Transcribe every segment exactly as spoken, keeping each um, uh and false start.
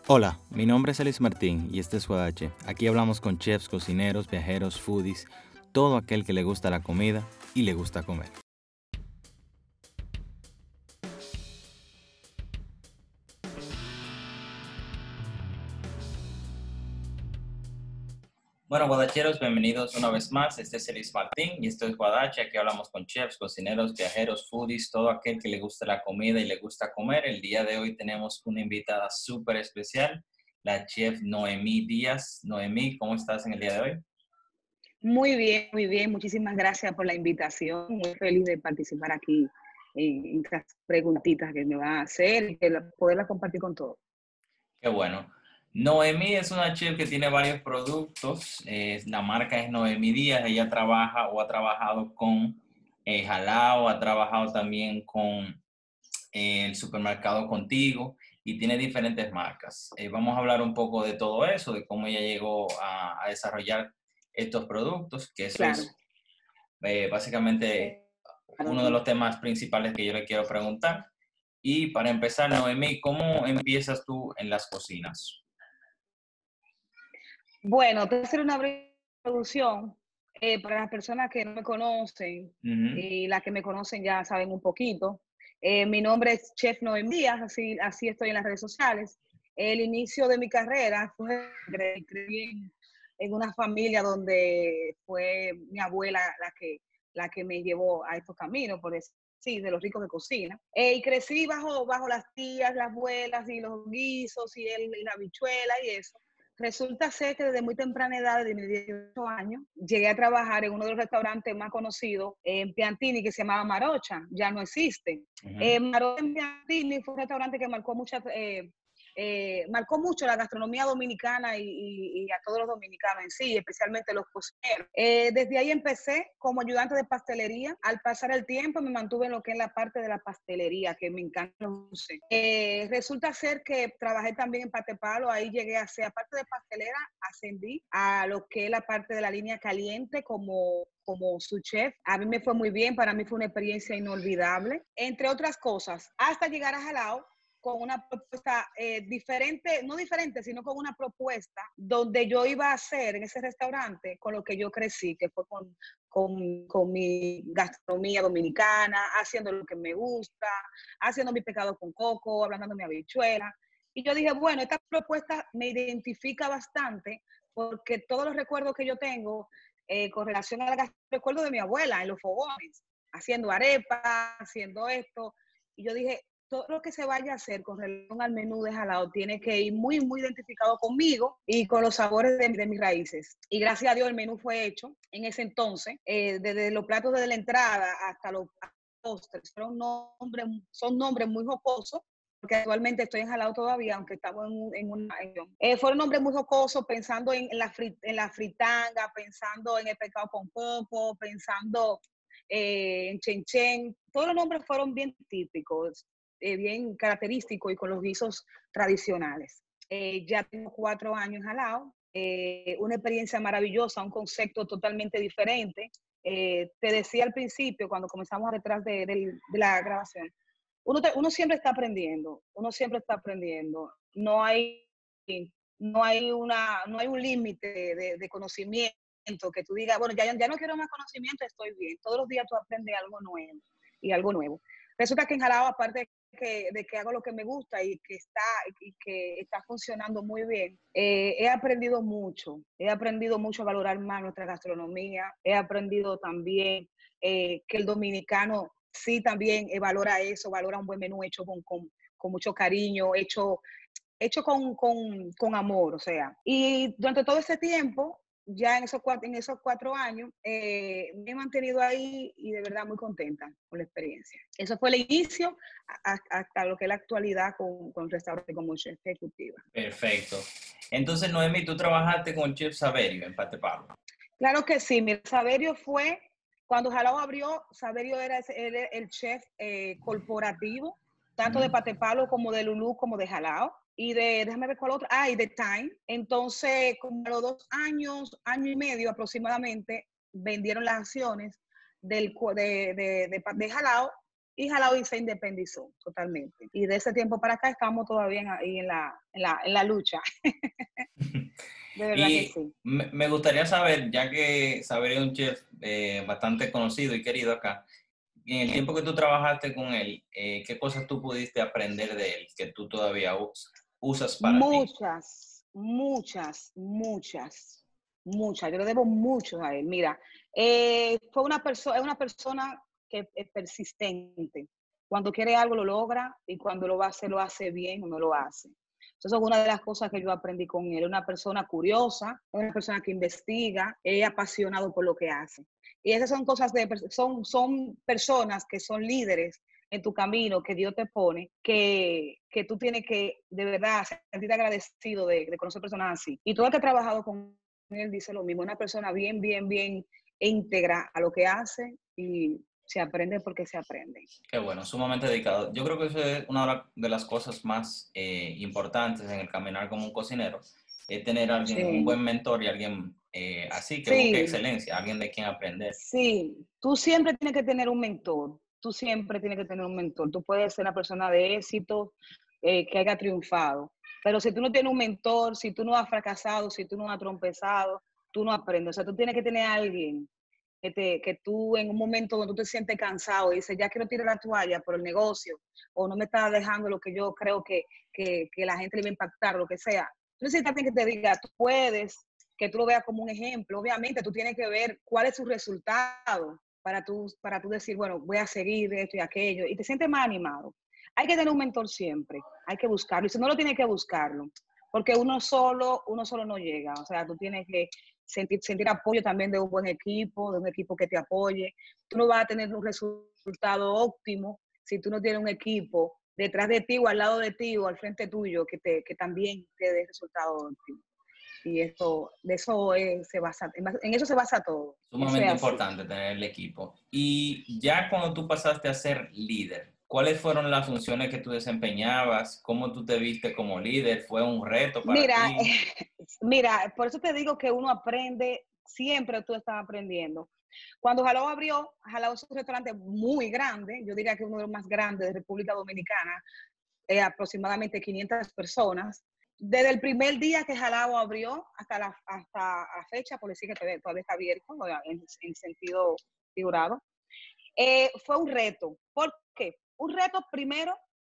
Hola, mi nombre es Elis Martín y este es Guadache. Aquí hablamos con chefs, cocineros, viajeros, foodies, todo aquel que le gusta la comida y le gusta comer. Bueno, guadacheros, bienvenidos una vez más. Este es Elis Martín y esto es Guadache. Aquí hablamos con chefs, cocineros, viajeros, foodies, todo aquel que le gusta la comida y le gusta comer. El día de hoy tenemos una invitada súper especial, la chef Noemí Díaz. Noemí, ¿cómo estás en el día de hoy? Muy bien, muy bien. Muchísimas gracias por la invitación. Muy feliz de participar aquí en, en estas preguntitas que me va a hacer y que la- poderlas compartir con todos. Qué bueno. Noemí es una chef que tiene varios productos. Eh, la marca es Noemí Díaz. Ella trabaja o ha trabajado con eh, Jalao, ha trabajado también con eh, el supermercado Contigo y tiene diferentes marcas. Eh, vamos a hablar un poco de todo eso, de cómo ella llegó a, a desarrollar estos productos, que eso Claro. es eh, básicamente uno de Claro. los temas principales que yo le quiero preguntar. Y para empezar, Noemí, ¿cómo empiezas tú en las cocinas? Bueno, te voy a hacer una breve introducción eh, para las personas que no me conocen Ujú. y las que me conocen ya saben un poquito. Eh, mi nombre es Chef Noem Díaz, así, así estoy en las redes sociales. El inicio de mi carrera fue cre- crecí en, en una familia donde fue mi abuela la que, la que me llevó a estos caminos, por decir así, de los ricos de cocina. Eh, y crecí bajo, bajo las tías, las abuelas y los guisos y, el, y la habichuela y eso. Resulta ser que desde muy temprana edad, de mis dieciocho años, llegué a trabajar en uno de los restaurantes más conocidos en Piantini, que se llamaba Marocha, ya no existe. Ujú. Eh, Marocha en Piantini fue un restaurante que marcó, mucha, eh, eh, marcó mucho la gastronomía dominicana y, y, y, a todos los dominicanos en sí, especialmente los cocineros. Eh, desde ahí empecé como ayudante de pastelería. Al pasar el tiempo me mantuve en lo que es la parte de la pastelería, que me encanta. Eh, resulta ser que trabajé también en Patepalo, ahí llegué a ser, aparte de pastelera, ascendí a lo que es la parte de la línea caliente como, como su chef. A mí me fue muy bien, para mí fue una experiencia inolvidable, entre otras cosas, hasta llegar a Jalao con una propuesta eh, diferente, no diferente, sino con una propuesta donde yo iba a hacer en ese restaurante con lo que yo crecí, que fue con, con, con mi gastronomía dominicana, haciendo lo que me gusta, haciendo mi pescado con coco, hablando mi habichuela. Y yo dije, bueno, esta propuesta me identifica bastante porque todos los recuerdos que yo tengo eh, con relación a la recuerdo de mi abuela en los fogones, haciendo arepa, haciendo esto. Y yo dije, todo lo que se vaya a hacer con relación al menú de Jalao tiene que ir muy, muy identificado conmigo y con los sabores de, de mis raíces. Y gracias a Dios el menú fue hecho en ese entonces, eh, desde los platos desde la entrada hasta los postres. Son nombres, son nombres muy jocosos, porque actualmente estoy en Jalao todavía, aunque estamos en, en una... Eh, fueron nombres muy jocosos, pensando en, en, la frit, en la fritanga, pensando en el pescado con coco, pensando eh, en chen chen. Todos los nombres fueron bien típicos, eh, bien característicos y con los guisos tradicionales. Eh, ya tengo cuatro años en Jalao, eh, una experiencia maravillosa, un concepto totalmente diferente. Eh, te decía al principio, cuando comenzamos detrás de, de, de la grabación, uno, te, uno siempre está aprendiendo, uno siempre está aprendiendo. No hay, no hay, una, no hay un límite de, de conocimiento que tú digas, bueno, ya, ya no quiero más conocimiento, estoy bien. Todos los días tú aprendes algo nuevo y algo nuevo. Resulta que en Jalao, aparte que, de que hago lo que me gusta y que está, y que está funcionando muy bien, eh, he aprendido mucho. He aprendido mucho a valorar más nuestra gastronomía. He aprendido también eh, que el dominicano sí también eh, valora eso, valora un buen menú hecho con, con, con mucho cariño, hecho, hecho con, con, con amor, o sea. Y durante todo ese tiempo, ya en esos cuatro, en esos cuatro años, eh, me he mantenido ahí y de verdad muy contenta con la experiencia. Eso fue el inicio a, a, hasta lo que es la actualidad con, con restaurante como chef ejecutiva. Perfecto. Entonces, Noemi, tú trabajaste con Chef Saverio en Patepalo. Claro que sí, mi Saverio fue, cuando Jalao abrió, Saverio era, era el chef eh, corporativo, tanto de Ujú. Patepalo como de Lulú como de Jalao. Y de, déjame ver cuál otro, ah, y de Time. Entonces, como a los dos años, año y medio aproximadamente, vendieron las acciones del, de, de, de, de Jalao y Jalao y se independizó totalmente. Y de ese tiempo para acá estamos todavía en, ahí en la, en la, en la lucha. De verdad que Y sí. me me gustaría saber, ya que Saber es un chef eh, bastante conocido y querido acá, en el tiempo que tú trabajaste con él, eh, ¿qué cosas tú pudiste aprender de él que tú todavía us- usas para ti? Muchas, muchas, muchas, muchas. Yo le debo mucho a él. Mira, eh, fue una persona, es una persona que es persistente. Cuando quiere algo lo logra y cuando lo va a hacer, lo hace bien o no lo hace. Entonces, es una de las cosas que yo aprendí con él. Una persona curiosa, una persona que investiga, es apasionado por lo que hace. Y esas son cosas de, son, son personas que son líderes en tu camino que Dios te pone, que, que tú tienes que de verdad sentirte agradecido de, de conocer personas así. Y todo el que ha trabajado con él dice lo mismo, una persona bien, bien, bien íntegra a lo que hace y se aprende porque se aprende. Qué bueno, sumamente dedicado. Yo creo que eso es una de la- de las cosas más eh, importantes en el caminar como un cocinero, es tener a alguien, un Sí, buen mentor y alguien eh, así que busque sí, excelencia, alguien de quien aprender. sí. Tú siempre tienes que tener un mentor. Tú siempre tienes que tener un mentor. Tú puedes ser una persona de éxito, eh, que haya triunfado. Pero si tú no tienes un mentor, si tú no has fracasado, si tú no has trompezado, tú no aprendes. O sea, tú tienes que tener a alguien que, te, que tú en un momento donde tú te sientes cansado y dices, ya quiero tirar la toalla por el negocio, o no me está dejando lo que yo creo que, que, que la gente le va a impactar, lo que sea. Tú necesitas alguien que te diga, tú puedes, que tú lo veas como un ejemplo. Obviamente, tú tienes que ver cuál es su resultado para tú, para tú decir, bueno, voy a seguir esto y aquello, y te sientes más animado. Hay que tener un mentor siempre, hay que buscarlo, y si no lo tienes que buscarlo, porque uno solo, uno solo no llega, o sea, tú tienes que sentir, sentir apoyo también de un buen equipo, de un equipo que te apoye. Tú no vas a tener un resultado óptimo si tú no tienes un equipo detrás de ti o al lado de ti o al frente tuyo que, te, que también te dé resultado óptimo. Y eso, de eso es, se basa, en eso se basa todo. Eso es Sumamente así. importante tener el equipo. Y ya cuando tú pasaste a ser líder, ¿cuáles fueron las funciones que tú desempeñabas? ¿Cómo tú te viste como líder? ¿Fue un reto para Mira, ti? mira, por eso te digo que uno aprende, siempre tú estás aprendiendo. Cuando Jalao abrió, Jalao es un restaurante muy grande, yo diría que uno de los más grandes de República Dominicana, eh, aproximadamente quinientas personas. Desde el primer día que Jalao abrió hasta la, hasta la fecha, por decir que todavía, todavía está abierto, en, en sentido figurado, eh, fue un reto. ¿Por qué? Un reto primero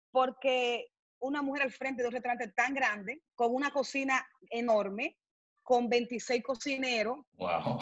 porque una mujer al frente de un restaurante tan grande, con una cocina enorme, con veintiséis cocineros Wow.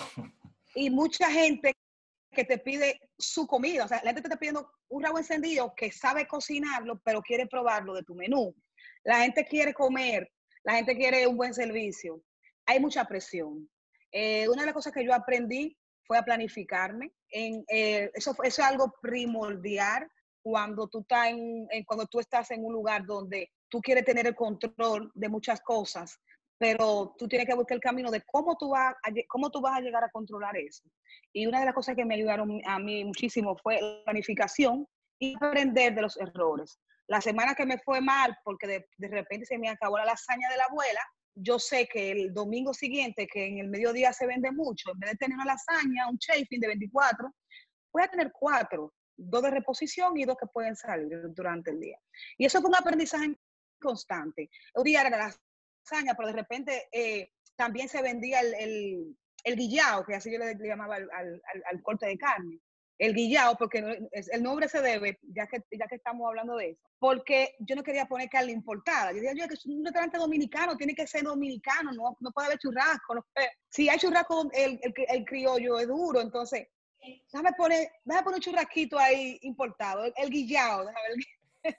y mucha gente que te pide su comida. O sea, la gente te está pidiendo un rabo encendido que sabe cocinarlo, pero quiere probarlo de tu menú. La gente quiere comer, la gente quiere un buen servicio. Hay mucha presión. Eh, una de las cosas que yo aprendí fue a planificarme. En, eh, eso, eso es algo primordial cuando tú, estás en, en, cuando tú estás en un lugar donde tú quieres tener el control de muchas cosas, pero tú tienes que buscar el camino de cómo tú, vas a, cómo tú vas a llegar a controlar eso. Y una de las cosas que me ayudaron a mí muchísimo fue la planificación y aprender de los errores. La semana que me fue mal, porque de, de repente se me acabó la lasaña de la abuela, yo sé que el domingo siguiente, que en el mediodía se vende mucho, en vez de tener una lasaña, un chafing de veinticuatro, voy a tener cuatro, dos de reposición y dos que pueden salir durante el día. Y eso fue un aprendizaje constante. Un día era la lasaña, pero de repente eh, también se vendía el, el, el guillao, que así yo le, le llamaba al, al, al, corte de carne. El guillao, porque el nombre se debe, ya que, ya que estamos hablando de eso, porque yo no quería poner carne importada. Yo decía, yo que es un restaurante dominicano, tiene que ser dominicano, no, no puede haber churrasco. No, si hay churrasco, el, el, el criollo es duro, entonces déjame poner, déjame poner un churrasquito ahí importado, el, el guillao, déjame ver.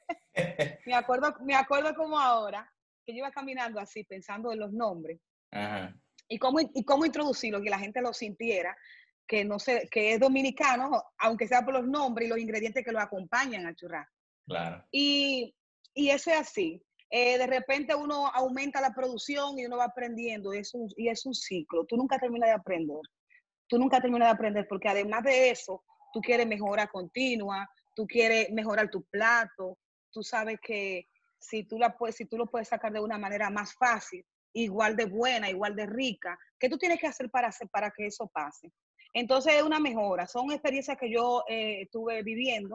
me acuerdo, me acuerdo como ahora, que yo iba caminando así, pensando en los nombres. Ajá. Y cómo, y cómo introducirlo, que la gente lo sintiera, que no sé, que es dominicano, aunque sea por los nombres y los ingredientes que lo acompañan al churrasco. Claro. Y, y eso es así. Eh, de repente uno aumenta la producción y uno va aprendiendo, y es un, y es un ciclo. Tú nunca terminas de aprender. Tú nunca terminas de aprender, porque además de eso, tú quieres mejora continua, tú quieres mejorar tu plato, tú sabes que si tú, la puedes, si tú lo puedes sacar de una manera más fácil, igual de buena, igual de rica, ¿qué tú tienes que hacer para, hacer, para que eso pase? Entonces es una mejora, son experiencias que yo eh, estuve viviendo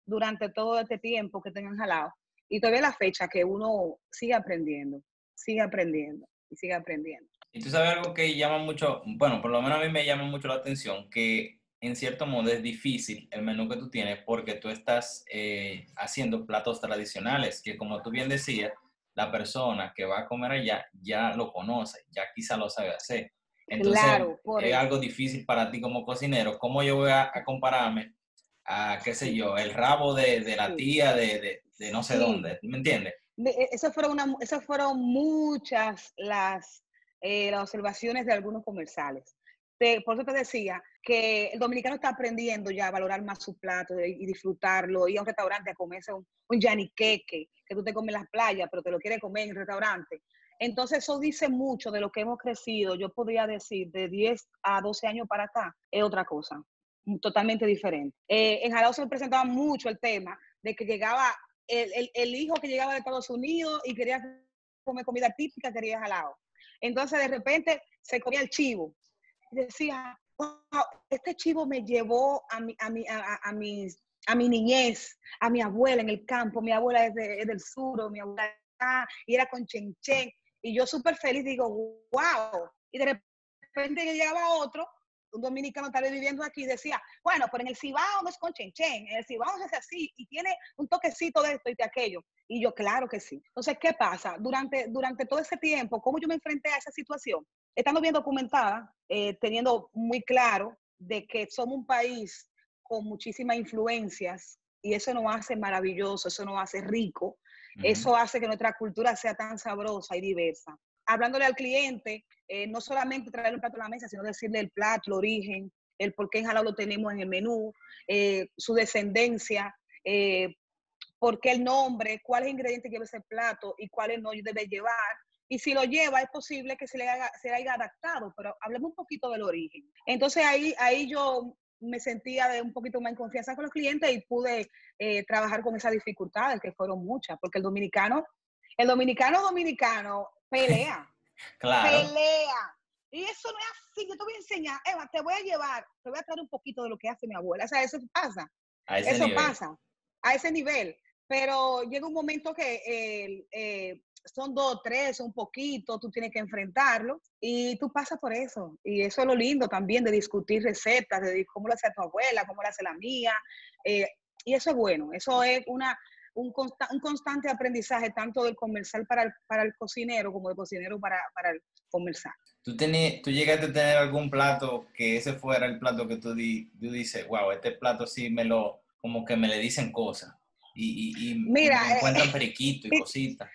durante todo este tiempo que tengo en Jalao. Y todavía la fecha que uno sigue aprendiendo, sigue aprendiendo y sigue aprendiendo. Y tú sabes algo que llama mucho, bueno, por lo menos a mí me llama mucho la atención, que en cierto modo es difícil el menú que tú tienes porque tú estás eh, haciendo platos tradicionales, que como tú bien decías, la persona que va a comer allá ya lo conoce, ya quizá lo sabe hacer. Entonces, Claro, por es algo eso. difícil para ti como cocinero. ¿Cómo yo voy a, a compararme a, qué sé Sí, yo, el rabo de, de la sí, tía de, de, de no sé sí. dónde? ¿Me entiendes? De- e- Esas fueron, una, esas fueron muchas las, eh, las observaciones de algunos comerciales. Te- por eso te decía que el dominicano está aprendiendo ya a valorar más su plato y, y disfrutarlo, ir a un restaurante a comerse un, un yaniqueque, que tú te comes en las playas, pero te lo quieres comer en el restaurante. Entonces eso dice mucho de lo que hemos crecido, yo podría decir, de diez a doce años para acá, es otra cosa, totalmente diferente. Eh, en Jalao se presentaba mucho el tema de que llegaba el, el, el, hijo que llegaba de Estados Unidos y quería comer comida típica, quería jalado. Entonces, de repente, se comía el chivo. Y decía, wow, este chivo me llevó a mi, a mi, a, a, mis, a mi niñez, a mi abuela en el campo. Mi abuela es, de, es del sur, mi abuela acá, y era con chenchen. Y yo súper feliz digo, wow. Y de repente llegaba otro, un dominicano tal vez viviendo aquí, decía, bueno, pero en el Cibao no es con chenchen, en el Cibao no es así, y tiene un toquecito de esto y de aquello. Y yo, claro que sí. Entonces, ¿qué pasa? Durante, durante todo ese tiempo, ¿cómo yo me enfrenté a esa situación? Estando bien documentada, eh, teniendo muy claro de que somos un país con muchísimas influencias, y eso nos hace maravilloso, eso nos hace rico, Uh -huh. eso hace que nuestra cultura sea tan sabrosa y diversa. Hablándole al cliente, eh, no solamente traerle un plato a la mesa, sino decirle el plato, el origen, el por qué en Jalao lo tenemos en el menú, eh, su descendencia, eh, por qué el nombre, cuáles ingredientes lleva ese plato y cuáles no debe llevar. Y si lo lleva, es posible que se le haya, se le haya adaptado, pero hablemos un poquito del origen. Entonces ahí, ahí yo me sentía de un poquito más en confianza con los clientes y pude eh, trabajar con esas dificultades, que fueron muchas, porque el dominicano, el dominicano dominicano pelea, Claro, pelea. Y eso no es así, yo te voy a enseñar, Eva, te voy a llevar, te voy a traer un poquito de lo que hace mi abuela. O sea, eso pasa, a ese eso nivel. pasa, a ese nivel. Pero llega un momento que eh, eh, son dos, tres, un poquito, tú tienes que enfrentarlo y tú pasas por eso. Y eso es lo lindo también de discutir recetas, de cómo lo hace tu abuela, cómo lo hace la mía. Eh, y eso es bueno, eso es una, un, consta, un constante aprendizaje tanto del comercial para el, para el cocinero como del cocinero para, para el comercial. ¿Tú, tení, ¿Tú llegaste a tener algún plato que ese fuera el plato que tú, di, tú dices, wow, este plato sí me lo, como que me le dicen cosas y, y, y, y Mira, me le encuentran eh, periquito y cositas?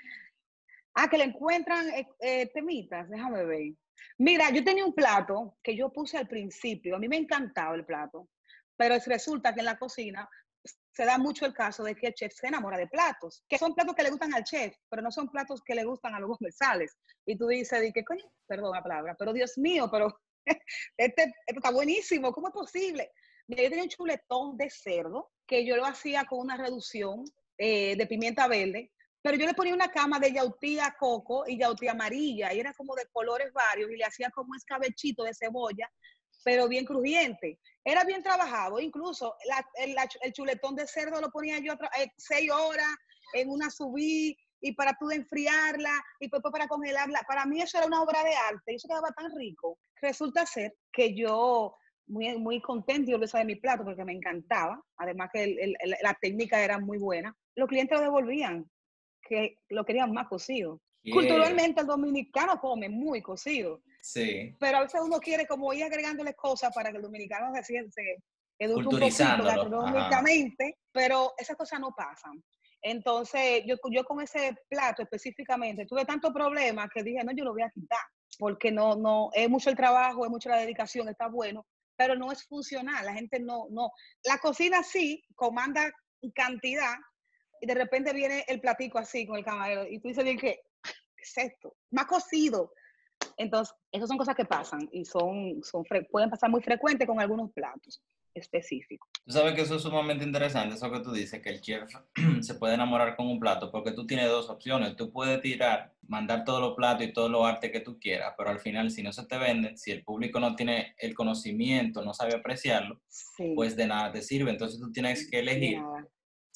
ah, que le encuentran eh, eh, temitas, déjame ver. Mira, yo tenía un plato que yo puse al principio, a mí me encantaba el plato, pero resulta que en la cocina se da mucho el caso de que el chef se enamora de platos, que son platos que le gustan al chef, pero no son platos que le gustan a los comensales. Y tú dices, ¿de qué coño? Perdón la palabra, pero Dios mío, pero este, este está buenísimo, ¿cómo es posible? Mira, yo tenía un chuletón de cerdo que yo lo hacía con una reducción eh, de pimienta verde, pero yo le ponía una cama de yautía coco y yautía amarilla, y era como de colores varios, y le hacía como un escabechito de cebolla, pero bien crujiente. Era bien trabajado, incluso la, el, la, el, chuletón de cerdo lo ponía yo eh, seis horas en una subí, y para tú enfriarla, y después para congelarla. Para mí eso era una obra de arte, y eso quedaba tan rico. Resulta ser que yo, muy, muy contenta y orgullosa de mi plato, porque me encantaba, además que el, el, la técnica era muy buena, los clientes lo devolvían, que lo querían más cocido. Yeah. Culturalmente el dominicano come muy cocido, Sí, pero a veces uno quiere como ir agregándole cosas para que el dominicano se, se eduque un poquito culturizándolo, ajá. gastronómicamente, pero esas cosas no pasan. Entonces, yo, yo con ese plato específicamente tuve tantos problemas que dije, no, yo lo voy a quitar, porque no, no, es mucho el trabajo, es mucho la dedicación, está bueno, pero no es funcional, la gente no, no, la cocina sí comanda cantidad, y de repente viene el platico así con el camarero, y tú dices, ¿qué, ¿qué es esto? Más cocido. Entonces, esas son cosas que pasan y son, son pueden pasar muy frecuente con algunos platos específicos. Tú sabes que eso es sumamente interesante, eso que tú dices, que el chef se puede enamorar con un plato, porque tú tienes dos opciones. Tú puedes tirar, mandar todos los platos y todo lo arte que tú quieras, pero al final, si no se te venden, si el público no tiene el conocimiento, no sabe apreciarlo, Sí, pues de nada te sirve. Entonces tú tienes que de elegir nada.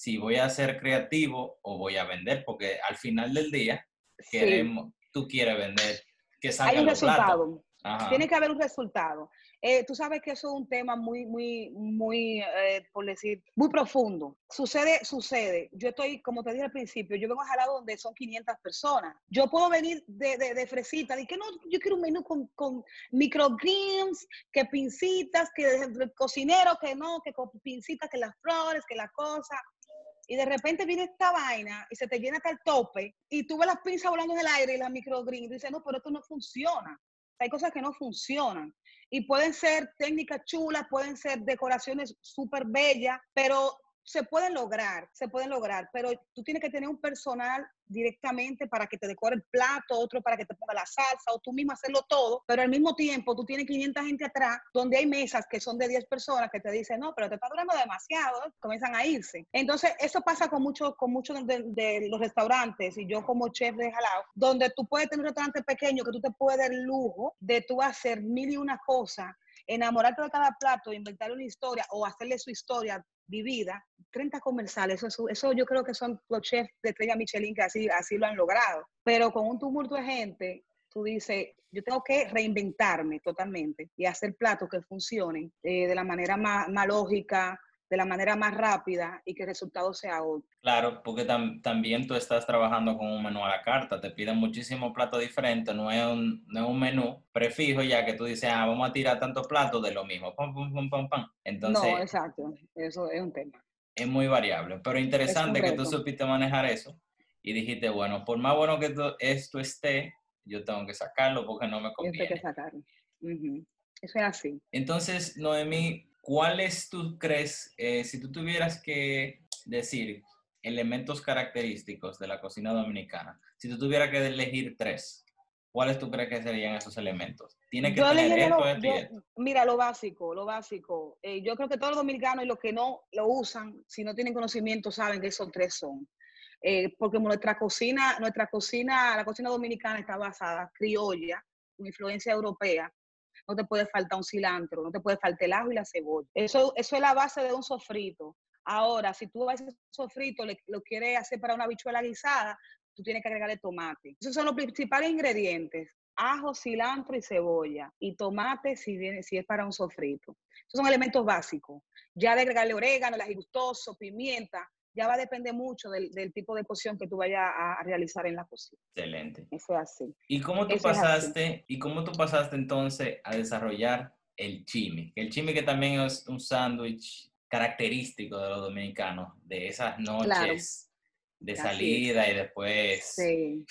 si voy a ser creativo o voy a vender, porque al final del día Sí. queremos, tú quieres vender, que Hay salgan un los platos. resultado. Tiene Ajá. que haber un resultado. Eh, tú sabes que eso es un tema muy, muy, muy, eh, por decir, muy profundo. Sucede, sucede. Yo estoy, como te dije al principio, yo vengo a Jalado donde son quinientas personas. Yo puedo venir de, de, de fresita, de que no, yo quiero un menú con, con microgreens, que pincitas, que el cocinero, que no, que con pincitas, que las flores, que las cosas. Y de repente viene esta vaina y se te llena hasta el tope y tú ves las pinzas volando en el aire y las microgreens y dices, no, pero esto no funciona. Hay cosas que no funcionan. Y pueden ser técnicas chulas, pueden ser decoraciones súper bellas, pero se pueden lograr, se pueden lograr, pero tú tienes que tener un personal directamente para que te decore el plato, otro para que te ponga la salsa, o tú mismo hacerlo todo, pero al mismo tiempo tú tienes quinientas gente atrás, donde hay mesas que son de diez personas que te dicen, no, pero te está durando demasiado, ¿eh? Comienzan a irse. Entonces, eso pasa con muchos con muchos de, de los restaurantes, y yo como chef de Jalao, donde tú puedes tener un restaurante pequeño que tú te puedes dar el lujo de tú hacer mil y una cosas, enamorarte de cada plato, inventar una historia o hacerle su historia vivida, treinta comerciales, eso, eso yo creo que son los chefs de estrella Michelin que así, así lo han logrado. Pero con un tumulto de gente, tú dices, yo tengo que reinventarme totalmente y hacer platos que funcionen eh, de la manera más, más lógica, de la manera más rápida y que el resultado sea otro. Claro, porque tam- también tú estás trabajando con un menú a la carta, te piden muchísimos platos diferentes, no es un, no es un menú prefijo ya que tú dices, ah, vamos a tirar tantos platos de lo mismo, pam, pam, pam, pam, pam. No, Entonces, exacto, eso es un tema, es muy variable, pero es un interesante que tú reto, supiste manejar eso y dijiste, bueno, por más bueno que esto, esto esté, yo tengo que sacarlo porque no me eso hay que conviene. sacarlo. Uh-huh. Eso es así. Entonces, Noemí, ¿cuáles tú crees, eh, si tú tuvieras que decir elementos característicos de la cocina dominicana, si tú tuvieras que elegir tres, ¿cuáles tú crees que serían esos elementos? Tiene que Yo tener elegiría esto, lo, esto y yo, esto. mira, lo básico, lo básico. Eh, yo creo que todos los dominicanos y los que no lo usan, si no tienen conocimiento, saben que esos tres son. Eh, porque nuestra cocina, nuestra cocina, la cocina dominicana está basada criolla, con influencia europea. No te puede faltar un cilantro, no te puede faltar el ajo y la cebolla. Eso, eso es la base de un sofrito. Ahora, si tú a ese sofrito le, lo quieres hacer para una habichuela guisada, tú tienes que agregarle tomate. Esos son los principales ingredientes: ajo, cilantro y cebolla. Y tomate si, viene, si es para un sofrito. Esos son elementos básicos. Ya de agregarle orégano, el gustoso, pimienta, ya va a depender mucho del, del tipo de cocción que tú vayas a, a realizar en la cocina. Excelente. Eso es así. ¿Y cómo tú Eso es así. pasaste, y cómo tú pasaste entonces a desarrollar el chimi? El chimi que también es un sándwich característico de los dominicanos, de esas Claro, noches de así es. salida y después... Sí.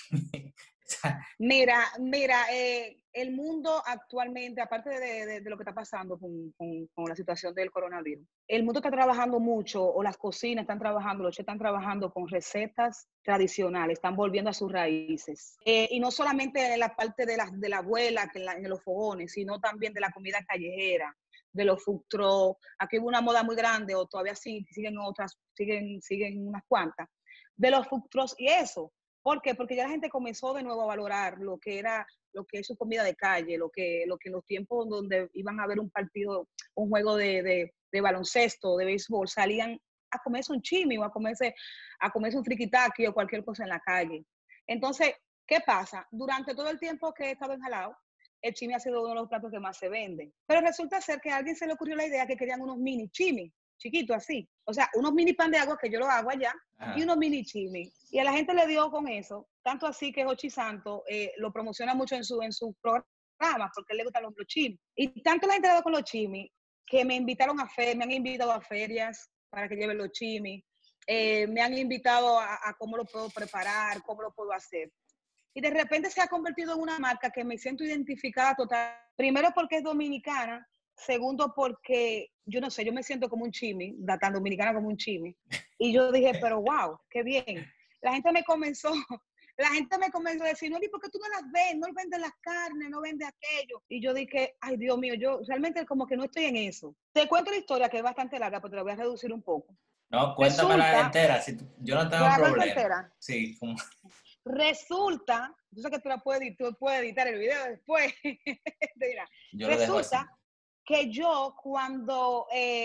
Mira, mira, eh, el mundo actualmente, aparte de, de, de lo que está pasando con, con, con, la situación del coronavirus, el mundo está trabajando mucho, o las cocinas están trabajando, los chefs están trabajando con recetas tradicionales, están volviendo a sus raíces. Eh, y no solamente en la parte de la, de la abuela, que en, la, en los fogones, sino también de la comida callejera, de los food trucks. Aquí hubo una moda muy grande, o todavía sí, siguen otras, siguen, siguen unas cuantas, de los food trucks y eso. ¿Por qué? Porque ya la gente comenzó de nuevo a valorar lo que era, lo que es su comida de calle, lo que, lo que en los tiempos donde iban a ver un partido, un juego de, de, de baloncesto, de béisbol, salían a comerse un chimi o a comerse, a comerse un friquitaki o cualquier cosa en la calle. Entonces, ¿qué pasa? Durante todo el tiempo que he estado en Jalao, el chimi ha sido uno de los platos que más se venden. Pero resulta ser que a alguien se le ocurrió la idea que querían unos mini chimi, chiquitos así. O sea, unos mini pan de agua que yo lo hago allá, y Ajá. unos mini chimi. Y a la gente le dio con eso, tanto así que Jochi Santo eh, lo promociona mucho en su, en su programa, porque a él le gustan los, los chimis. Y tanto la gente le dio con los chimis, que me invitaron a ferias, me han invitado a ferias para que lleven los chimis, eh, me han invitado a, a cómo lo puedo preparar, cómo lo puedo hacer. Y de repente se ha convertido en una marca que me siento identificada total. Primero porque es dominicana, segundo porque, yo no sé, yo me siento como un chimi, tan dominicana como un chimi. Y yo dije, pero wow, qué bien. La gente me comenzó, la gente me comenzó a decir, no, ¿y por qué tú no las ves? No vendes las carnes, no vendes aquello. Y yo dije, ay, Dios mío, yo realmente como que no estoy en eso. Te cuento la historia que es bastante larga, pero te la voy a reducir un poco. No, cuéntamela Resulta, entera, si tú- yo no te tengo la cuento problema. entera. Sí, como, Resulta, yo sé que tú, la puedes, tú puedes editar el video después. Mira, yo lo dejo así. resulta que yo cuando, eh,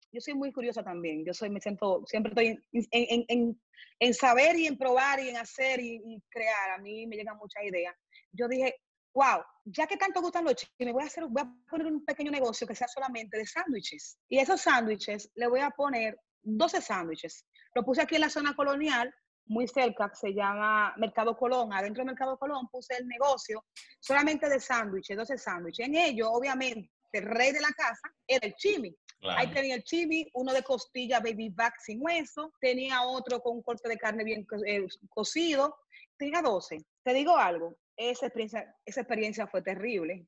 yo soy muy curiosa también. Yo soy, me siento, siempre estoy en, en, en, en saber y en probar y en hacer y, y crear. A mí me llegan muchas ideas. Yo dije, wow, ya que tanto gustan los chinos, voy a hacer, voy a poner un pequeño negocio que sea solamente de sándwiches. Y esos sándwiches le voy a poner doce sándwiches. Lo puse aquí en la zona colonial, muy cerca, se llama Mercado Colón. Adentro del Mercado Colón puse el negocio solamente de sándwiches, doce sándwiches. En ello, obviamente, el rey de la casa era el chimi. Claro. Ahí tenía el chimi, uno de costilla baby back sin hueso, tenía otro con un corte de carne bien eh, cocido, tenía doce. Te digo algo, esa experiencia, esa experiencia fue terrible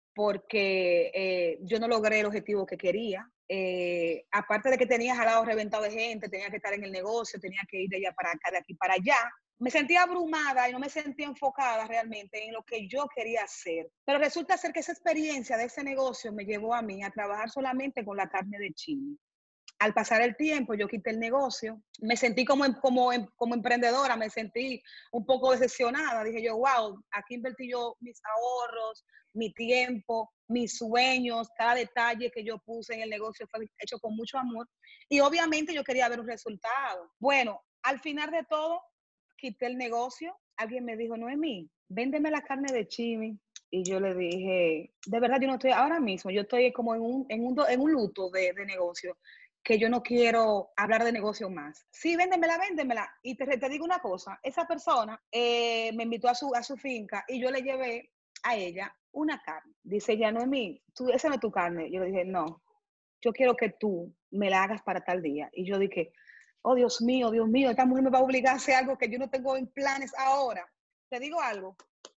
porque eh, yo no logré el objetivo que quería. Eh, aparte de que tenía jalado reventado de gente, tenía que estar en el negocio, tenía que ir de allá para acá, de aquí para allá. Me sentía abrumada y no me sentía enfocada realmente en lo que yo quería hacer. Pero resulta ser que esa experiencia de ese negocio me llevó a mí a trabajar solamente con la carne de chimi. Al pasar el tiempo, yo quité el negocio, me sentí como, como, como emprendedora, me sentí un poco decepcionada. Dije yo, wow, aquí invertí yo mis ahorros, mi tiempo, mis sueños, cada detalle que yo puse en el negocio fue hecho con mucho amor. Y obviamente yo quería ver un resultado. Bueno, al final de todo, quité el negocio. Alguien me dijo, Noemí, véndeme la carne de chimi. Y yo le dije, de verdad, yo no estoy, ahora mismo, yo estoy como en un, en un, en un luto de, de negocio, que yo no quiero hablar de negocio más. Sí, véndemela, véndemela. Y te, te digo una cosa, esa persona eh, me invitó a su, a su finca y yo le llevé a ella una carne. Dice ella, Noemí, tú, esa no es tu carne. Yo le dije, no, yo quiero que tú me la hagas para tal día. Y yo dije, oh Dios mío, Dios mío, esta mujer me va a obligar a hacer algo que yo no tengo en planes ahora. Te digo algo,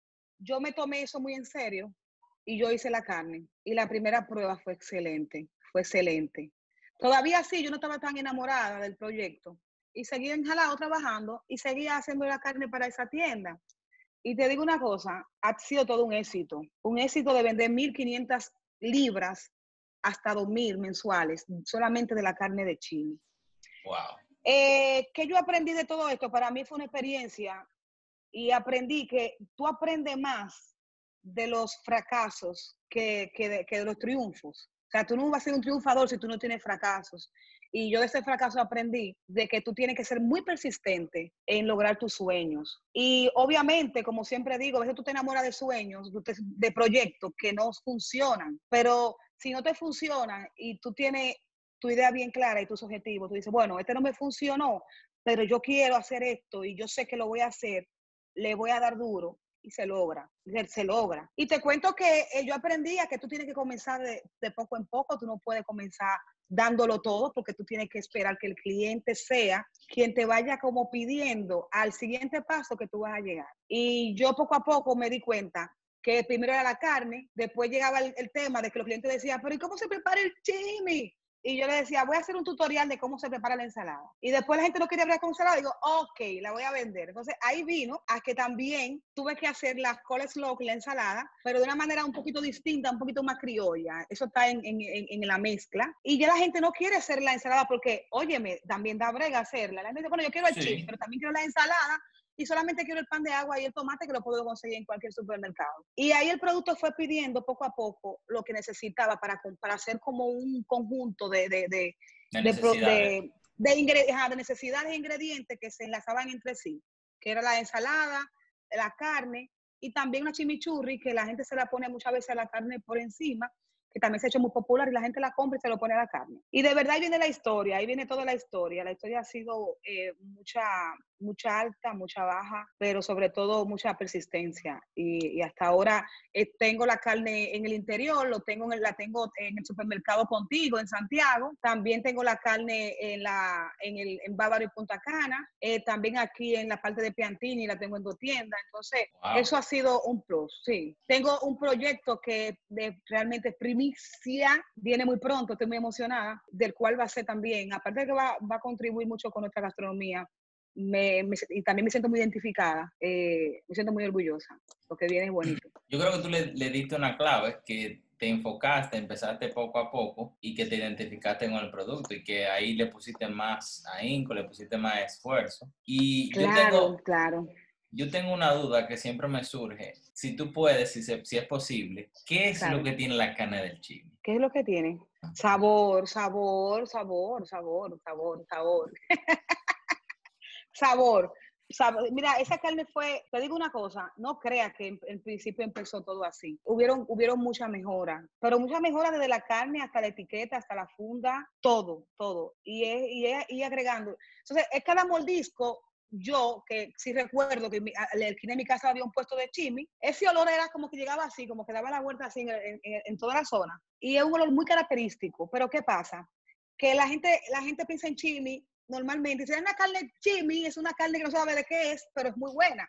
yo me tomé eso muy en serio y yo hice la carne. Y la primera prueba fue excelente, fue excelente. Todavía sí, yo no estaba tan enamorada del proyecto y seguía en Jalao trabajando y seguía haciendo la carne para esa tienda. Y te digo una cosa, ha sido todo un éxito, un éxito de vender mil quinientas libras hasta dos mil mensuales, solamente de la carne de chimi. Wow. Eh, ¿Qué yo aprendí de todo esto? Para mí fue una experiencia y aprendí que tú aprendes más de los fracasos que, que, de, que de los triunfos. O sea, tú no vas a ser un triunfador si tú no tienes fracasos. Y yo de ese fracaso aprendí de que tú tienes que ser muy persistente en lograr tus sueños. Y obviamente, como siempre digo, a veces tú te enamoras de sueños, de proyectos que no funcionan, pero si no te funcionan y tú tienes tu idea bien clara y tus objetivos, tú dices, bueno, este no me funcionó, pero yo quiero hacer esto y yo sé que lo voy a hacer, le voy a dar duro y se logra, se logra. Y te cuento que eh, yo aprendí a que tú tienes que comenzar de, de poco en poco, tú no puedes comenzar dándolo todo porque tú tienes que esperar que el cliente sea quien te vaya como pidiendo al siguiente paso que tú vas a llegar. Y yo poco a poco me di cuenta que primero era la carne, después llegaba el, el tema de que los clientes decían, pero ¿y cómo se prepara el chimi? Y yo le decía, voy a hacer un tutorial de cómo se prepara la ensalada. Y después la gente no quería hablar con ensalada. Digo, ok, la voy a vender. Entonces ahí vino a que también tuve que hacer las coleslaw, la ensalada, pero de una manera un poquito distinta, un poquito más criolla. Eso está en, en, en, en la mezcla. Y ya la gente no quiere hacer la ensalada porque, óyeme, también da brega hacerla. La gente dice, bueno, yo quiero el sí. chimi, pero también quiero la ensalada. Y solamente quiero el pan de agua y el tomate que lo puedo conseguir en cualquier supermercado. Y ahí el producto fue pidiendo poco a poco lo que necesitaba para, para hacer como un conjunto de, de, de, de, de, de, de, ingred de necesidades e ingredientes que se enlazaban entre sí, que era la ensalada, la carne y también una chimichurri que la gente se la pone muchas veces a la carne por encima, que también se ha hecho muy popular y la gente la compra y se lo pone a la carne. Y de verdad ahí viene la historia, ahí viene toda la historia. La historia ha sido eh, mucha, mucha alta, mucha baja, pero sobre todo mucha persistencia. Y, y hasta ahora eh, tengo la carne en el interior, lo tengo en, la tengo en el supermercado Contigo, en Santiago. También tengo la carne en, la, en, el, en Bávaro y Punta Cana. Eh, también aquí en la parte de Piantini la tengo en dos tiendas. Entonces, wow. Eso ha sido un plus, sí. Tengo un proyecto que de, realmente es primicia, viene muy pronto, estoy muy emocionada, del cual va a ser también, aparte de que va, va a contribuir mucho con nuestra gastronomía, me, me, y también me siento muy identificada, eh, me siento muy orgullosa, porque viene bonito. Yo creo que tú le, le diste una clave, que te enfocaste, empezaste poco a poco y que te identificaste con el producto y que ahí le pusiste más ahínco, le pusiste más esfuerzo. Y claro, yo tengo, claro. Yo tengo una duda que siempre me surge. Si tú puedes, si, se, si es posible, ¿qué es claro. lo que tiene la carne del chimi? ¿Qué es lo que tiene? Sabor, sabor, sabor, sabor, sabor, sabor. Sabor. Sabor. Mira, esa carne fue, te digo una cosa, no creas que en, en principio empezó todo así. Hubieron, hubieron muchas mejoras, pero muchas mejoras desde la carne hasta la etiqueta, hasta la funda, todo, todo. Y es, y es, y agregando. Entonces, es cada mordisco. Yo, que sí recuerdo que en la esquina de mi casa había un puesto de chimi, ese olor era como que llegaba así, como que daba la vuelta así en, en, en toda la zona. Y es un olor muy característico. Pero ¿qué pasa? Que la gente, la gente piensa en chimi normalmente. Si es una carne chimi, es una carne que no sabe de qué es, pero es muy buena.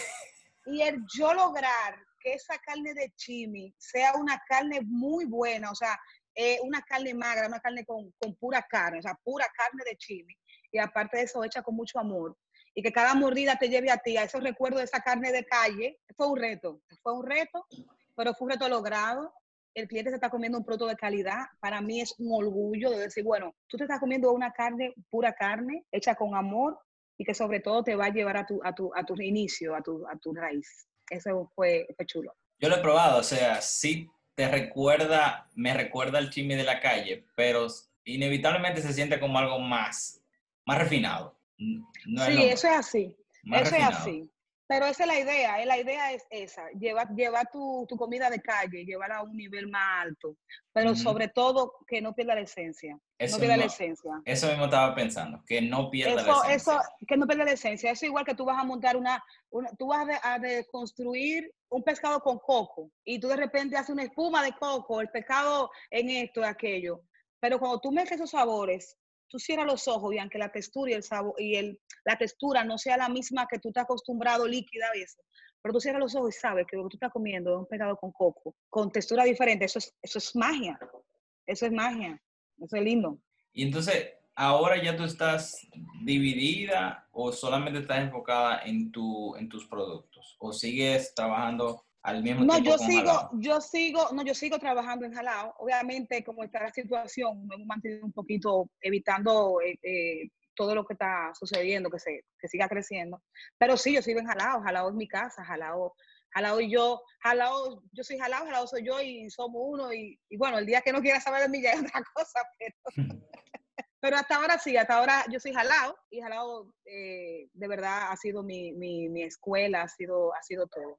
Y el yo lograr que esa carne de chimi sea una carne muy buena, o sea, eh, una carne magra, una carne con, con pura carne, o sea, pura carne de chimi, y aparte de eso, hecha con mucho amor, y que cada mordida te lleve a ti, a esos recuerdos de esa carne de calle, fue un reto, fue un reto, pero fue un reto logrado. El cliente se está comiendo un producto de calidad. Para mí es un orgullo de decir, bueno, tú te estás comiendo una carne, pura carne, hecha con amor, y que sobre todo te va a llevar a tu, a tu, a tu inicio, a tu, a tu raíz. Eso fue, fue chulo. Yo lo he probado, o sea, sí te recuerda, me recuerda al chisme de la calle, pero inevitablemente se siente como algo más, más refinado. No es Sí, lo eso mismo, es así, más eso es refinado. así. Pero esa es la idea, ¿eh? La idea es esa, llevar, llevar tu, tu comida de calle, llevarla a un nivel más alto, pero Ujú. sobre todo que no pierda la esencia, no Eso pierda la mismo, esencia. eso mismo estaba pensando, que no pierda la Eso, eso, esencia. que no pierda la esencia. Eso igual que tú vas a montar una, una tú vas a, de, a construir un pescado con coco y tú de repente haces una espuma de coco, el pescado en esto, y aquello. Pero cuando tú mezclas esos sabores, tú cierras los ojos y aunque la textura y el sabor y el, la textura no sea la misma que tú estás acostumbrado líquida a veces, pero tú cierras los ojos y sabes que lo que tú estás comiendo es un pescado con coco, con textura diferente. Eso es, eso es magia. Eso es magia. Eso es lindo. Y entonces, ahora ya tú estás dividida o solamente estás enfocada en, tu, en tus productos o sigues trabajando al mismo No, tiempo yo con sigo, Jalao. yo sigo, no, yo sigo trabajando en Jalao. Obviamente, como está la situación, me hemos mantenido un poquito evitando eh, eh, todo lo que está sucediendo, que se que siga creciendo. Pero sí, yo sigo en Jalao. Jalao es mi casa. Jalao, Jalao y yo, Jalao, yo soy Jalao, Jalao soy yo y somos uno. Y, y bueno, el día que no quiera saber de mí ya es otra cosa, pero, pero hasta ahora sí, hasta ahora yo soy Jalao y Jalao eh, de verdad ha sido mi, mi, mi escuela, ha sido, ha sido todo.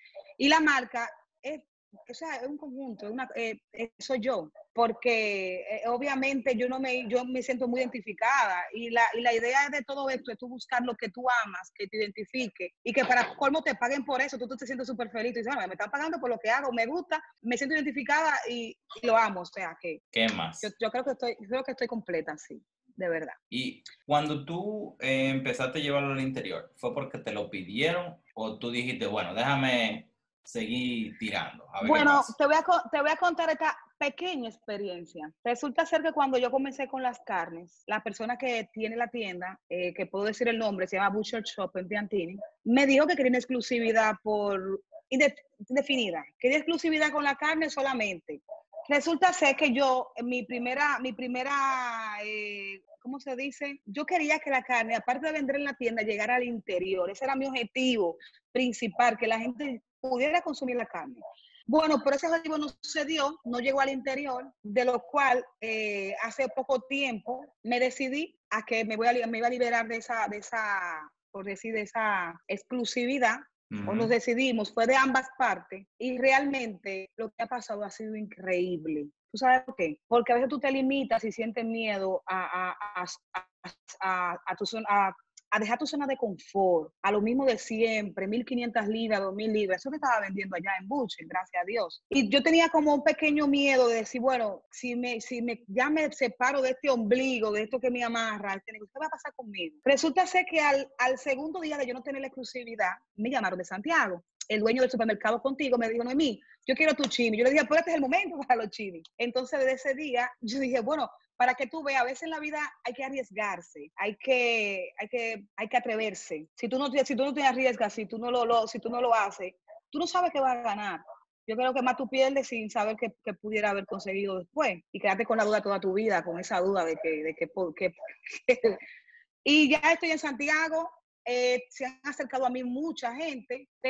Y la marca es, o sea, es un conjunto, es una, eh, soy yo, porque eh, obviamente yo no me, yo me siento muy identificada y la, y la idea de todo esto es tú buscar lo que tú amas, que te identifique y que para colmo te paguen por eso, tú, tú te sientes súper feliz y dices, bueno, me están pagando por lo que hago, me gusta, me siento identificada y, y lo amo, o sea que ¿Qué yo, más? yo creo que estoy, creo que estoy completa, sí, de verdad. Y cuando tú eh, empezaste a llevarlo al interior, ¿fue porque te lo pidieron o tú dijiste, bueno, déjame seguir tirando, a ver qué Bueno, pasa? te voy, a, te voy a contar esta pequeña experiencia. Resulta ser que cuando yo comencé con las carnes, la persona que tiene la tienda, eh, que puedo decir el nombre, se llama Butcher Shop en Piantini, me dijo que quería una exclusividad por indefinida, quería exclusividad con la carne solamente. Resulta ser que yo, mi primera, mi primera, eh, ¿cómo se dice? Yo quería que la carne, aparte de vender en la tienda, llegara al interior. Ese era mi objetivo principal, que la gente pudiera consumir la carne. Bueno, pero ese objetivo no sucedió, no llegó al interior, de lo cual eh, hace poco tiempo me decidí a que me, voy a, me iba a liberar de esa, de esa, por decir, de esa exclusividad. O nos Ujú. decidimos, fue de ambas partes, y realmente lo que ha pasado ha sido increíble. ¿Tú sabes por qué? Porque a veces tú te limitas y sientes miedo a, a, a, a, a, tu, a, a dejar tu zona de confort, a lo mismo de siempre, mil quinientas libras, dos mil libras, eso que estaba vendiendo allá en Butcher, gracias a Dios. Y yo tenía como un pequeño miedo de decir, bueno, si me, si me, ya me separo de este ombligo, de esto que me amarra, este negocio, ¿qué va a pasar conmigo? Resulta ser que al, al segundo día de yo no tener la exclusividad, me llamaron de Santiago. El dueño del supermercado contigo me dijo, Noemí, yo quiero tu chimi. Yo le dije, pues este es el momento para los chimis. Entonces, desde ese día, yo dije, bueno, para que tú veas, a veces en la vida hay que arriesgarse, hay que, hay que, hay que atreverse. Si tú no, si tú no te arriesgas, si tú no lo, lo, si tú no lo haces, tú no sabes qué vas a ganar. Yo creo que más tú pierdes sin saber qué, qué pudiera haber conseguido después y quedarte con la duda toda tu vida, con esa duda de que, de que, que, que y ya estoy en Santiago, eh, se han acercado a mí mucha gente,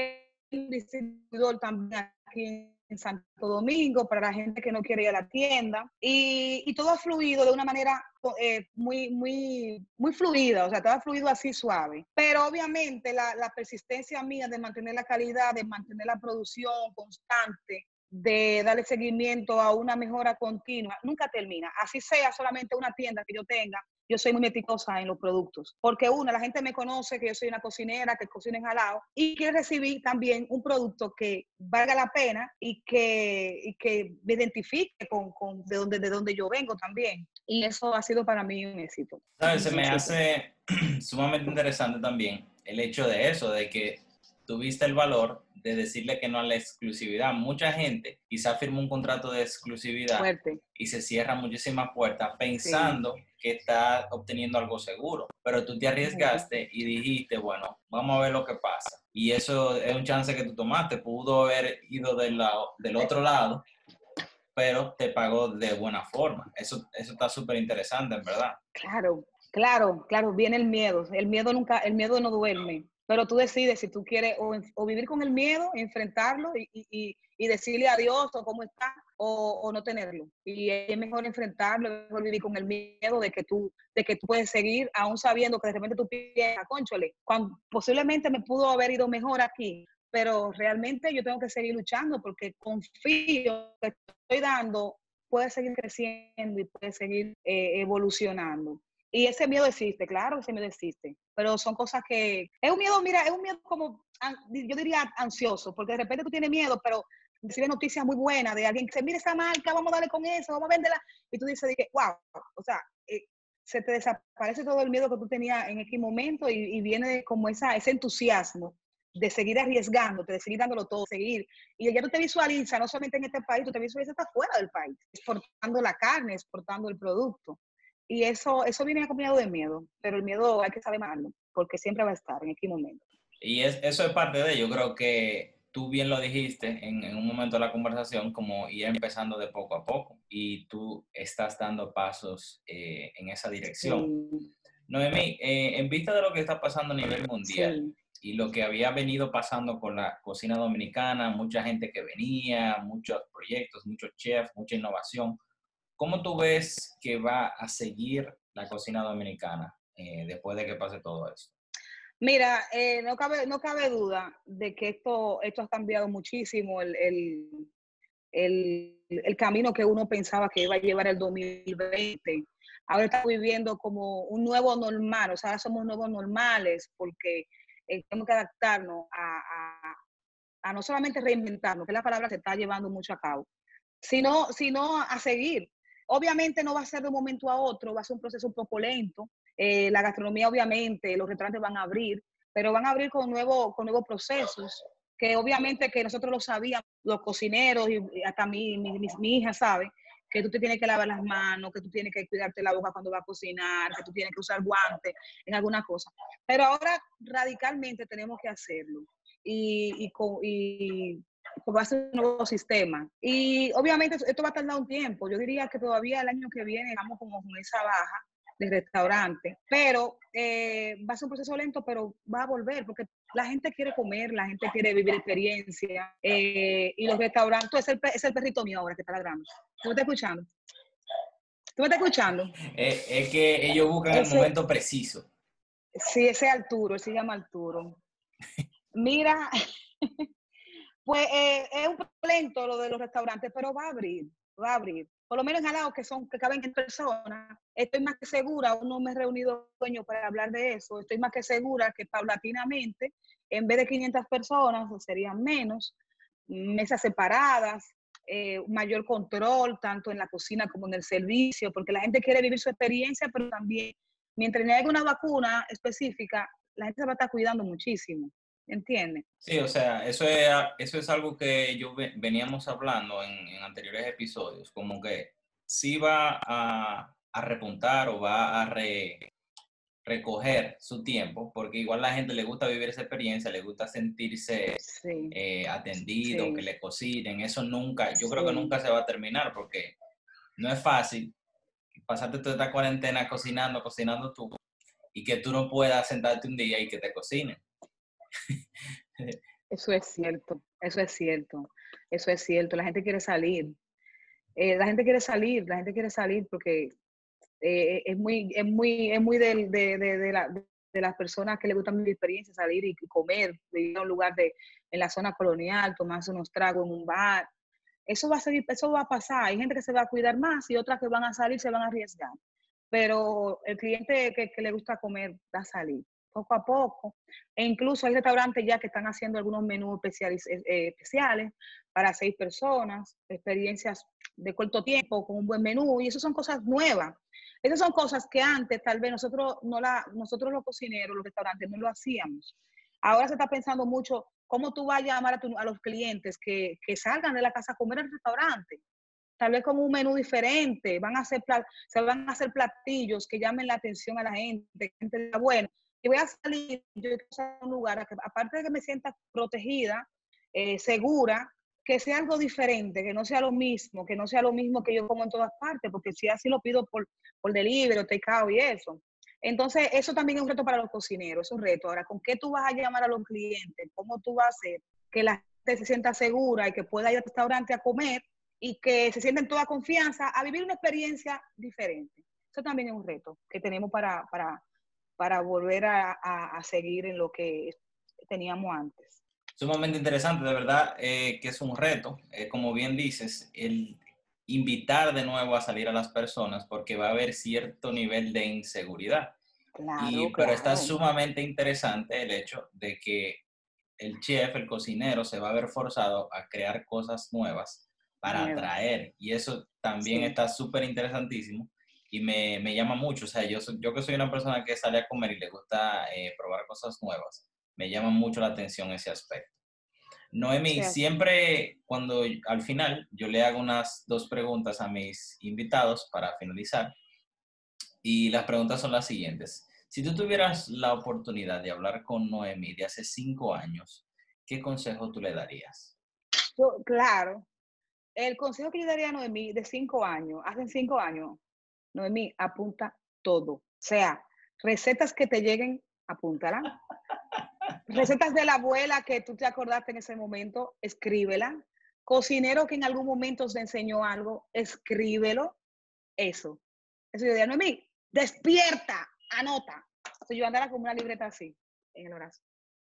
distribuidor también aquí en Santo Domingo para la gente que no quiere ir a la tienda y, y todo ha fluido de una manera eh, muy, muy, muy fluida, o sea, todo ha fluido así suave. Pero obviamente la, la persistencia mía de mantener la calidad, de mantener la producción constante, de darle seguimiento a una mejora continua, nunca termina. Así sea solamente una tienda que yo tenga, yo soy muy meticulosa en los productos. Porque una, la gente me conoce que yo soy una cocinera, que cocina en jalao, y quiere recibir también un producto que valga la pena y que, y que me identifique con, con de, donde, de donde yo vengo también. Y eso ha sido para mí un éxito. ¿Sabes? Se Un me éxito. hace sumamente interesante también el hecho de eso, de que tuviste el valor de decirle que no a la exclusividad. Mucha gente quizá firma un contrato de exclusividad Fuerte. y se cierra muchísimas puertas pensando Sí. que está obteniendo algo seguro. Pero tú te arriesgaste y dijiste, bueno, vamos a ver lo que pasa. Y eso es un chance que tú tomaste. Pudo haber ido del, lado, del otro lado, pero te pagó de buena forma. Eso, eso está súper interesante, en verdad. Claro, claro, claro, viene el miedo. El miedo nunca, el miedo no duerme. Pero tú decides si tú quieres o, o vivir con el miedo, enfrentarlo y, y, y decirle adiós o cómo está, o, o no tenerlo. Y es mejor enfrentarlo, es mejor vivir con el miedo de que tú, de que tú puedes seguir, aún sabiendo que de repente tú piensas, cónchole, cuando posiblemente me pudo haber ido mejor aquí, pero realmente yo tengo que seguir luchando porque confío que estoy dando puede seguir creciendo y puede seguir eh, evolucionando. Y ese miedo existe, claro, ese miedo existe, pero son cosas que, es un miedo, mira, es un miedo como, yo diría ansioso, porque de repente tú tienes miedo, pero recibes noticias muy buenas de alguien que dice, mira esa marca, vamos a darle con eso, vamos a venderla, y tú dices, wow, o sea, eh, se te desaparece todo el miedo que tú tenías en aquel momento y, y viene como esa, ese entusiasmo de seguir arriesgándote, de seguir dándolo todo, seguir. Y ya tú te visualizas, no solamente en este país, tú te visualizas hasta fuera del país, exportando la carne, exportando el producto. Y eso, eso viene acompañado de miedo, pero el miedo hay que saber manejarlo, porque siempre va a estar en este momento. Y es, eso es parte de, yo creo que tú bien lo dijiste en, en un momento de la conversación, como ir empezando de poco a poco, y tú estás dando pasos eh, en esa dirección. Sí, Noemí, eh, en vista de lo que está pasando a nivel mundial sí. y lo que había venido pasando con la cocina dominicana, mucha gente que venía, muchos proyectos, muchos chefs, mucha innovación, ¿cómo tú ves que va a seguir la cocina dominicana eh, después de que pase todo esto? Mira, eh, no, cabe, no cabe duda de que esto, esto ha cambiado muchísimo el, el, el, el camino que uno pensaba que iba a llevar el dos mil veinte. Ahora estamos viviendo como un nuevo normal, o sea, ahora somos nuevos normales porque eh, tenemos que adaptarnos a, a, a no solamente reinventarnos, que la palabra se está llevando mucho a cabo, sino, sino a seguir. Obviamente no va a ser de un momento a otro, va a ser un proceso un poco lento. Eh, la gastronomía, obviamente, los restaurantes van a abrir, pero van a abrir con, nuevo, con nuevos procesos, que obviamente que nosotros lo sabíamos, los cocineros y hasta mi, mi, mi, mi hija sabe que tú te tienes que lavar las manos, que tú tienes que cuidarte la boca cuando vas a cocinar, que tú tienes que usar guantes en alguna cosa. Pero ahora radicalmente tenemos que hacerlo. Y, y, y va a ser un nuevo sistema. Y obviamente esto va a tardar un tiempo. Yo diría que todavía el año que viene vamos como con esa baja de restaurante, pero eh, va a ser un proceso lento, pero va a volver, porque la gente quiere comer, la gente quiere vivir experiencia, eh, y los restaurantes, es el, es el perrito mío ahora que está ladrando. ¿Tú me estás escuchando? ¿Tú me estás escuchando? Eh, es que ellos buscan el Ese, momento preciso. sí, ese Arturo, él se llama Arturo. Mira, pues eh, es un poco lento lo de los restaurantes, pero va a abrir, va a abrir. Por lo menos en Jalao, que son que caben en personas, estoy más que segura, aún no me he reunido dueño para hablar de eso, estoy más que segura que paulatinamente, en vez de quinientas personas, serían menos, mesas separadas, eh, mayor control, tanto en la cocina como en el servicio, porque la gente quiere vivir su experiencia, pero también, mientras no haya una vacuna específica, la gente se va a estar cuidando muchísimo, ¿entiendes? Sí, o sea, eso es, a- eso es algo que yo ve- veníamos hablando en, en anteriores episodios, como que sí va a, a repuntar o va a re- recoger su tiempo, porque igual a la gente le gusta vivir esa experiencia, le gusta sentirse Sí, eh, atendido, que sí, le cocinen, eso nunca, yo creo que sí. nunca se va a terminar, porque no es fácil pasarte toda esta cuarentena cocinando, cocinando tú, y que tú no puedas sentarte un día y que te cocinen. Eso es cierto, eso es cierto, eso es cierto. La gente quiere salir. Eh, la gente quiere salir, la gente quiere salir porque eh, es muy, es muy, es muy del- de, de, de, la- de las personas que le gustan mi experiencia, salir y comer, vivir en un lugar de, en la zona colonial, tomarse unos tragos en un bar. Eso va a seguir, eso va a pasar. Hay gente que se va a cuidar más y otras que van a salir, se van a arriesgar. Pero el cliente que, que le gusta comer va a salir poco a poco. E incluso hay restaurantes ya que están haciendo algunos menús especiales, eh, especiales para seis personas, experiencias de corto tiempo con un buen menú, y eso son cosas nuevas. Esas son cosas que antes tal vez nosotros, no la, nosotros los cocineros, los restaurantes, no lo hacíamos. Ahora se está pensando mucho cómo tú vas a llamar a, tu, a los clientes que, que salgan de la casa a comer al restaurante, tal vez con un menú diferente, van a hacer, se van a hacer platillos que llamen la atención a la gente, que la gente diga, bueno, y voy a salir, yo voy a un lugar, aparte de que me sienta protegida, eh, segura, que sea algo diferente, que no sea lo mismo, que no sea lo mismo que yo como en todas partes, porque si así lo pido por, por delivery o takeout y eso. Entonces, eso también es un reto para los cocineros, es un reto. Ahora, ¿con qué tú vas a llamar a los clientes? ¿Cómo tú vas a hacer que la gente se sienta segura y que pueda ir al restaurante a comer y que se sienta en toda confianza a vivir una experiencia diferente? Eso también es un reto que tenemos para, para, para volver a, a, a seguir en lo que teníamos antes. Sumamente interesante, de verdad eh, que es un reto, eh, como bien dices, el invitar de nuevo a salir a las personas porque va a haber cierto nivel de inseguridad. Claro, Y, pero está claro. sumamente interesante el hecho de que el chef, el cocinero, se va a ver forzado a crear cosas nuevas para Nuevas. atraer. Y eso también Sí. está súper interesantísimo y me, me llama mucho. O sea, yo, soy- yo que soy una persona que sale a comer y le gusta eh, probar cosas nuevas, me llama mucho la atención ese aspecto. Sí, Noemi, así. siempre cuando al final yo le hago unas dos preguntas a mis invitados para finalizar, y las preguntas son las siguientes. Si tú tuvieras la oportunidad de hablar con Noemi de hace cinco años, ¿qué consejo tú le darías? Yo, claro. El consejo que yo daría a Noemí de cinco años, hace cinco años, Noemí, apunta todo. O sea, recetas que te lleguen, apúntala. Recetas de la abuela que tú te acordaste en ese momento, escríbela. Cocinero que en algún momento te enseñó algo, escríbelo. Eso. Eso yo diría, Noemí, despierta, anota. Entonces yo andara con una libreta así, en el brazo.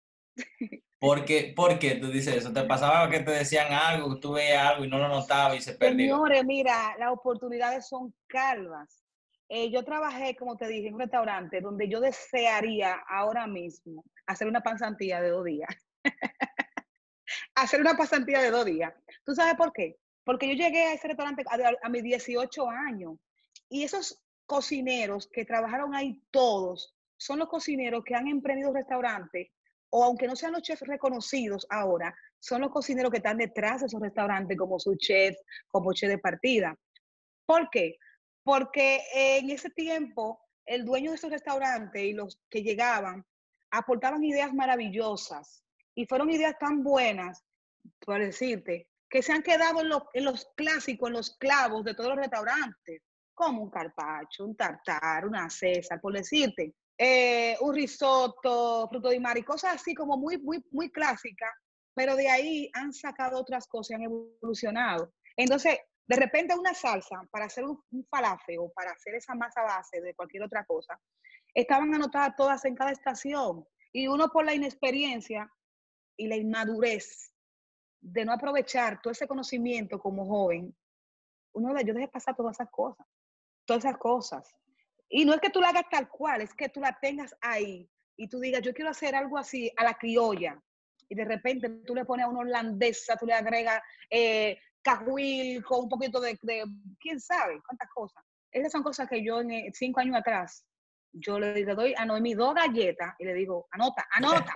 Porque, ¿por qué tú dices eso? ¿Te pasaba que te decían algo, que tú veías algo y no lo notabas y se perdió? Señores, mira, las oportunidades son calvas. Eh, yo trabajé, como te dije, en un restaurante donde yo desearía ahora mismo hacer una pasantía de dos días. Hacer una pasantía de dos días. ¿Tú sabes por qué? Porque yo llegué a ese restaurante a, a, a mis dieciocho años y esos cocineros que trabajaron ahí todos son los cocineros que han emprendido restaurantes, o aunque no sean los chefs reconocidos ahora, son los cocineros que están detrás de esos restaurantes como su chef, como chef de partida. ¿Por qué? Porque en ese tiempo el dueño de esos restaurantes y los que llegaban aportaban ideas maravillosas y fueron ideas tan buenas, por decirte, que se han quedado en, lo, en los clásicos, en los clavos de todos los restaurantes, como un carpaccio, un tartar, una César, por decirte, eh, un risotto, fruto di mare, cosas así como muy, muy, muy clásicas, pero de ahí han sacado otras cosas y han evolucionado. Entonces, de repente una salsa para hacer un, un falafel o para hacer esa masa base de cualquier otra cosa, estaban anotadas todas en cada estación. Y uno por la inexperiencia y la inmadurez de no aprovechar todo ese conocimiento como joven, uno de ellos deja pasar todas esas cosas, todas esas cosas. Y no es que tú la hagas tal cual, es que tú la tengas ahí y tú digas, yo quiero hacer algo así a la criolla. Y de repente tú le pones a una holandesa, tú le agregas eh, cajuil con un poquito de, de, quién sabe, cuántas cosas. Esas son cosas que yo en eh, cinco años atrás, yo le, le doy a Noemí dos galletas y le digo, anota, anota,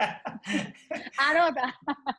anota.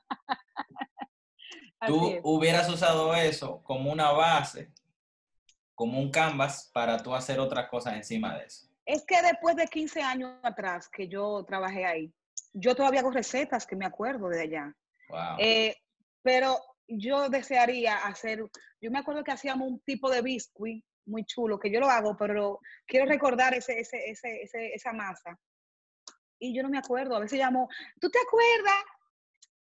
Así Tú es. hubieras usado eso como una base, como un canvas para tú hacer otras cosas encima de eso. Es que después de quince años atrás que yo trabajé ahí, yo todavía hago recetas que me acuerdo de allá. Wow. Eh, pero yo desearía hacer, yo me acuerdo que hacíamos un tipo de biscuit muy chulo, que yo lo hago, pero quiero recordar ese, ese, ese, ese, esa masa. Y yo no me acuerdo, a veces llamo, ¿tú te acuerdas?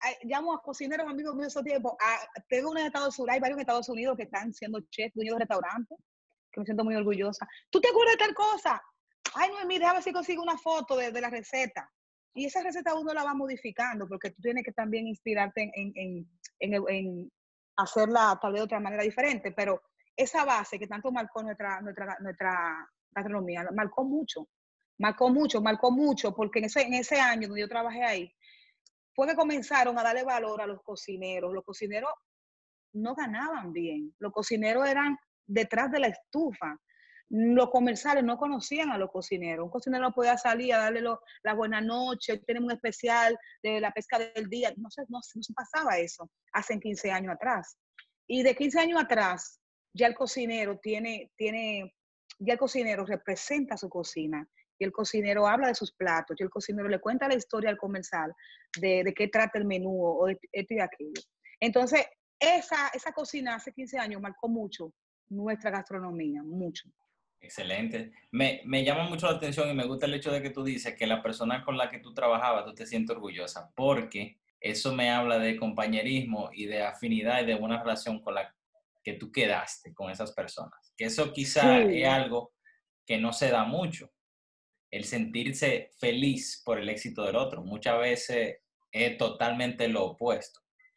llamo a cocineros amigos míos esos tiempos. Tengo uno en Estados Unidos, hay varios en Estados Unidos que están siendo chefs, dueños de restaurantes, que me siento muy orgullosa. ¿Tú te acuerdas de tal cosa? Ay, Noemí, déjame ver si consigo una foto de, de la receta. Y esa receta uno la va modificando porque tú tienes que también inspirarte en, en, en, en, en hacerla tal vez de otra manera diferente, pero esa base que tanto marcó nuestra, nuestra, nuestra gastronomía, marcó mucho, marcó mucho, marcó mucho, porque en ese, en ese año donde yo trabajé ahí, fue que comenzaron a darle valor a los cocineros. Los cocineros no ganaban bien, los cocineros eran detrás de la estufa. Los comerciales no conocían a los cocineros. Un cocinero no podía salir a darle lo, la buena noche, tenemos un especial de la pesca del día. No se, no, no se pasaba eso hace quince años atrás. Y de quince años atrás, ya el cocinero tiene, tiene, ya el cocinero representa su cocina. Y el cocinero habla de sus platos. Y el cocinero le cuenta la historia al comercial de, de qué trata el menú o de esto y de aquello. Entonces, esa, esa cocina hace quince años marcó mucho nuestra gastronomía, mucho. Excelente. Me, me llama mucho la atención y me gusta el hecho de que tú dices que la persona con la que tú trabajabas, tú te sientes orgullosa, porque eso me habla de compañerismo y de afinidad y de una relación con la que tú quedaste con esas personas. Que eso quizá Sí. es algo que no se da mucho, el sentirse feliz por el éxito del otro. Muchas veces es totalmente lo opuesto.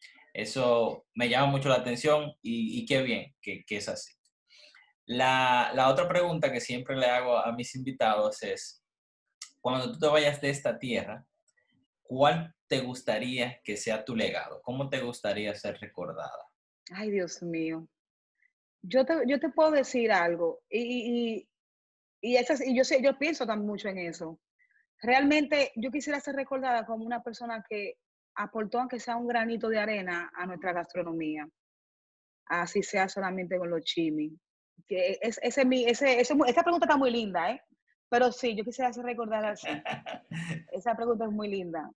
Eso me llama mucho la atención y, y qué bien que, que es así. La, la otra pregunta que siempre le hago a mis invitados es, cuando tú te vayas de esta tierra, ¿cuál te gustaría que sea tu legado? ¿Cómo te gustaría ser recordada? Ay, Dios mío. Yo te, yo te puedo decir algo, y, y, y, esas, y yo, sé, yo pienso tan mucho en eso. Realmente yo quisiera ser recordada como una persona que aportó, aunque sea un granito de arena, a nuestra gastronomía, así sea solamente con los chimis. Que es, ese, ese, ese, esa pregunta está muy linda, ¿eh? Pero sí, yo quisiera ser recordada así. Esa pregunta es muy linda.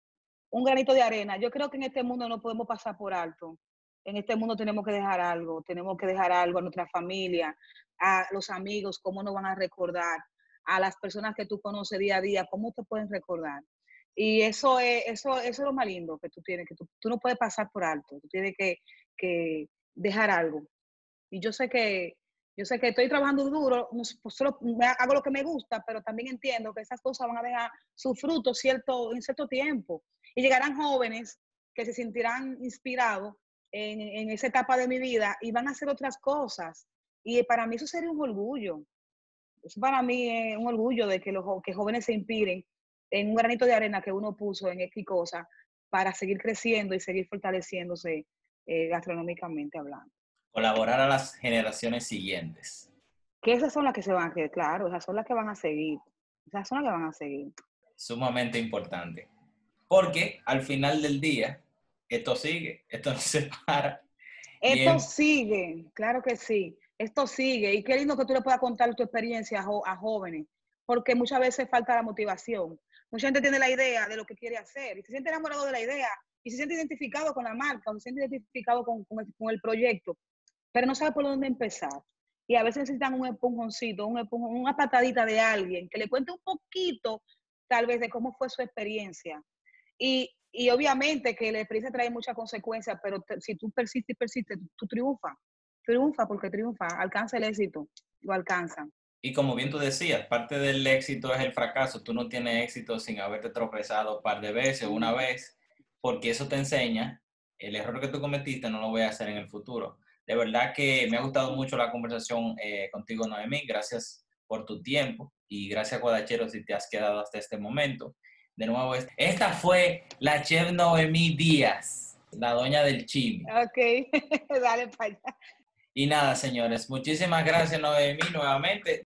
Un granito de arena. Yo creo que en este mundo no podemos pasar por alto. En este mundo tenemos que dejar algo, tenemos que dejar algo a nuestra familia, a los amigos, cómo nos van a recordar, a las personas que tú conoces día a día, cómo te pueden recordar. Y eso es, eso, eso es lo más lindo que tú tienes, que tú, tú no puedes pasar por alto, tú tienes que, que dejar algo. Y yo sé que, yo sé que estoy trabajando duro, pues solo hago lo que me gusta, pero también entiendo que esas cosas van a dejar su fruto cierto, en cierto tiempo. Y llegarán jóvenes que se sentirán inspirados en, en esa etapa de mi vida y van a hacer otras cosas. Y para mí eso sería un orgullo. Eso para mí es un orgullo de que los que jóvenes se inspiren en un granito de arena que uno puso en X cosa para seguir creciendo y seguir fortaleciéndose eh, gastronómicamente hablando. Colaborar a las generaciones siguientes. Que esas son las que se van a quedar, claro, esas son las que van a seguir. Esas son las que van a seguir. Sumamente importante. Porque al final del día, esto sigue, esto no se para. Esto Bien. sigue, claro que sí. Esto sigue. Y qué lindo que tú le puedas contar tu experiencia a, jo a jóvenes, porque muchas veces falta la motivación. Mucha gente tiene la idea de lo que quiere hacer y se siente enamorado de la idea y se siente identificado con la marca o se siente identificado con, con, el, con el proyecto, pero no sabe por dónde empezar. Y a veces necesitan un empujoncito, un empujón, una patadita de alguien que le cuente un poquito, tal vez, de cómo fue su experiencia. Y, y obviamente que la experiencia trae muchas consecuencias, pero te, si tú persistes y persistes, tú triunfas. Triunfa porque triunfa, alcanza el éxito, lo alcanzan. Y como bien tú decías, parte del éxito es el fracaso. Tú no tienes éxito sin haberte tropezado un par de veces o una vez, porque eso te enseña, el error que tú cometiste no lo voy a hacer en el futuro. De verdad que me ha gustado mucho la conversación eh, contigo, Noemí. Gracias por tu tiempo y gracias, Guadachero, si te has quedado hasta este momento. De nuevo, esta fue la chef Noemí Díaz, la doña del chimi. Ok, dale para allá. Y nada, señores, muchísimas gracias, Noemí, nuevamente.